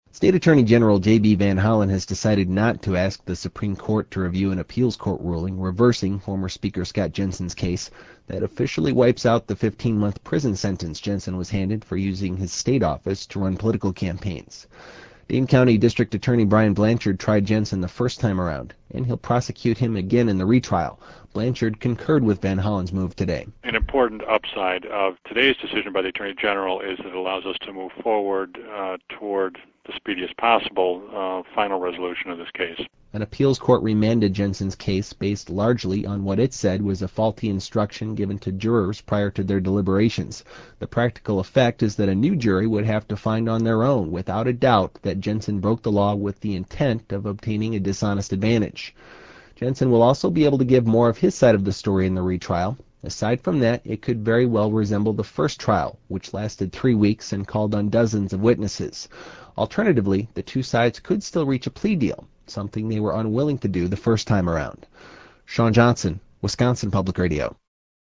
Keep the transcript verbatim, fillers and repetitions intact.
State Attorney General J B Van Hollen has decided not to ask the Supreme Court to review an appeals court ruling reversing former Speaker Scott Jensen's case that officially wipes out the fifteen-month prison sentence Jensen was handed for using his state office to run political campaigns. Dane County District Attorney Brian Blanchard tried Jensen the first time around, and he'll prosecute him again in the retrial. Blanchard concurred with Van Hollen's move today. An important upside of today's decision by the Attorney General is that it allows us to move forward uh, toward the speediest possible uh, final resolution of this case. An appeals court remanded Jensen's case based largely on what it said was a faulty instruction given to jurors prior to their deliberations. The practical effect is that a new jury would have to find on their own, without a doubt, that Jensen broke the law with the intent of obtaining a dishonest advantage. Jensen will also be able to give more of his side of the story in the retrial. Aside from that, it could very well resemble the first trial, which lasted three weeks and called on dozens of witnesses. Alternatively, the two sides could still reach a plea deal, something they were unwilling to do the first time around. Sean Johnson, Wisconsin Public Radio.